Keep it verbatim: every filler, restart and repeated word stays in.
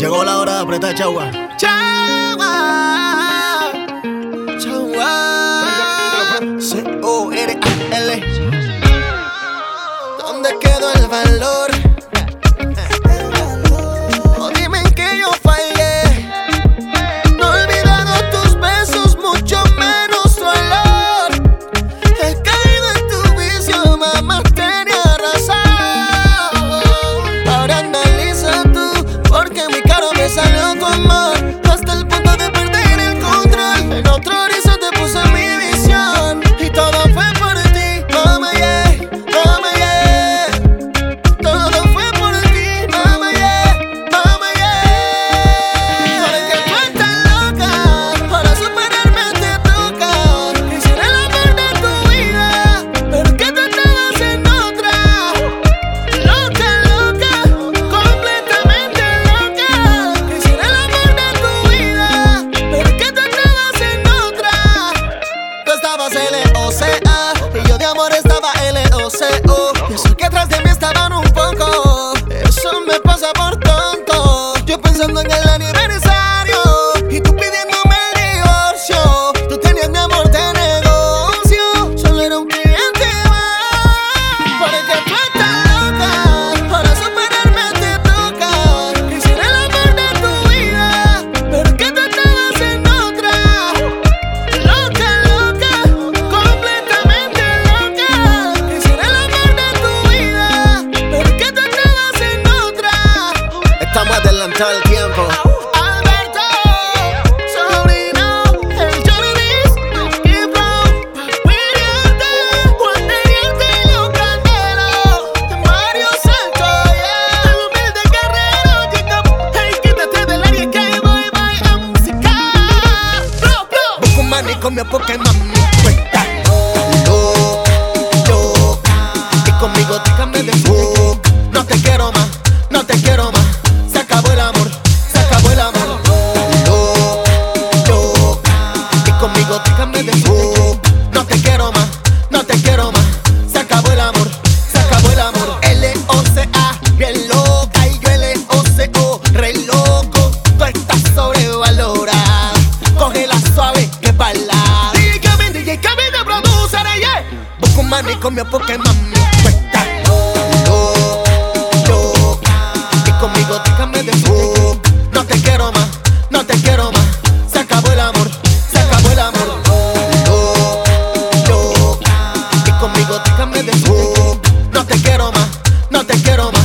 Llegó la hora de apretar chagua. Chagua, chagua. C O R A L. ¿Dónde quedó el valor? O dime en que yo fallé. No he olvidado tus besos, mucho menos tu olor. He caído en tu vicio, mamá, tenía razón. Ahora analiza tú, porque mi cara me salió tu amor, hasta el punto de perder el control. En otro horizonte puse mi visión, y todo fue por ti, mama, yeah, mama, yeah. Todo fue por ti, mama, yeah, mama, yeah. Porque tú estás loca, para superarme te toca. Quisiera el amor de tu vida, pero que tú estabas en otra. Loca, loca, completamente loca. Quisiera el amor de tu vida, pero que tú estabas en otra. Tú estabas L O C A y yo de amor estaba L O C O. Y eso que atrás de mí estaban un poco. Eso me pasa por tonto. Yo pensando en el aniversario y tú pidiéndome el divorcio. Tú tenías mi amor de negocio, solo era un cliente más. Porque tú estás loca, para superarme te toca. Quisiera el amor de tu vida, pero que tú estabas en otra. Loca, loca, completamente loca. Quisiera el amor de tu vida, pero que tú estabas en otra. Estamos adelantados al tiempo. Alberto, sobrino, el Johnny Dees, Nicky Brown, William, Juan de Diente y los Candelos, Mario Santos, yeah. El humilde guerrero, Jacob, hey, quítate del área que voy, voy a música. Blow, blow. Busco un manicomio porque mami cuenta loca, loca. Y conmigo déjame de fuck. No te quiero más, no te quiero más. Se acabó el amor, se acabó el amor. Loca, loca. Y conmigo déjame de fuck. No te quiero más, no te quiero más. Se acabó el amor, se acabó el amor. L O C A, bien loca. Y yo L O C O, re loco. Tú estás sobrevalorada. Cógela suave, que bala. D J Kevin, D J Kevin de producer, yeah. Busco un manicomio porque mami cuesta loca, loca. Y conmigo déjame de fuck. No te quiero más, no te quiero más. Se acabó el amor, se acabó el amor. Loca, loca. Y conmigo déjame de fuck. No te quiero más, no te quiero más.